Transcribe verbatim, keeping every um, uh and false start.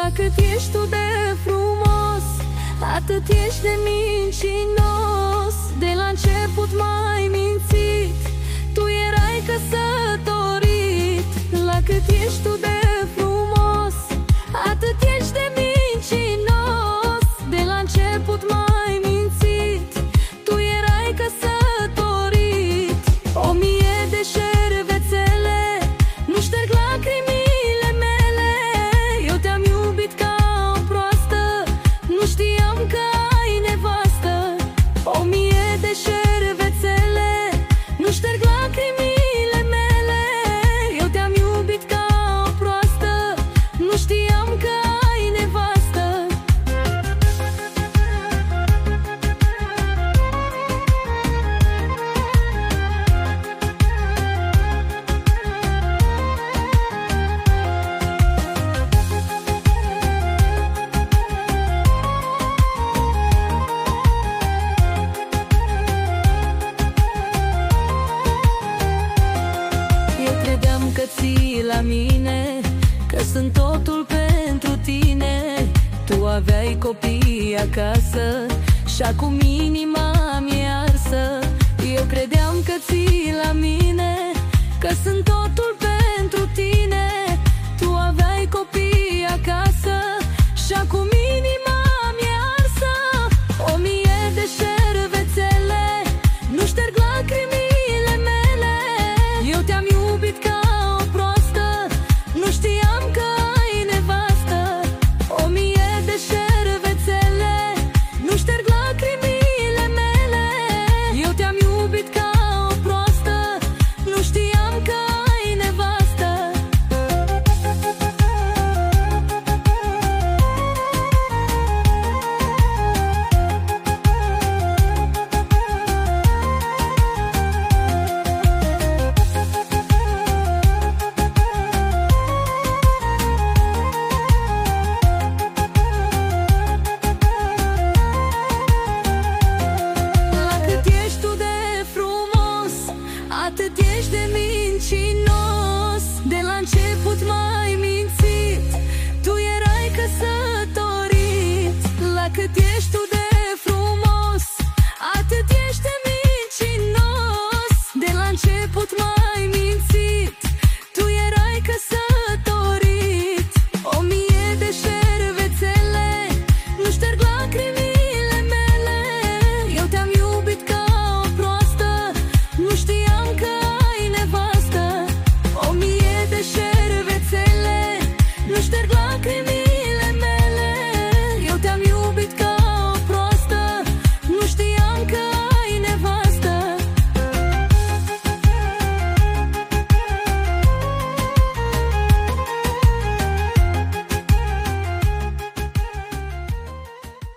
La cât ești tu de frumos, atât ești de mincinos. De la început m-ai mințit, tu erai căsătorit. La cât ești tu de frumos, atât ești de mincinos. De la început m-ai mințit, tu erai căsătorit. O mie de șervețele nu șterg lacrimile mele. Eu te-am iubit ca o proastă, nu știam că ai nevastă. O mie de șervețele nu șterg lacrimile mele. Eu te-am iubit ca o proastă, nu știam că ai nevastă. Că ții la mine, că sunt totul pentru tine. Tu aveai copii acasă și acum inima mi-e arsă. Eu credeam că ții la mine, că sunt totul pentru tine. Tu aveai copii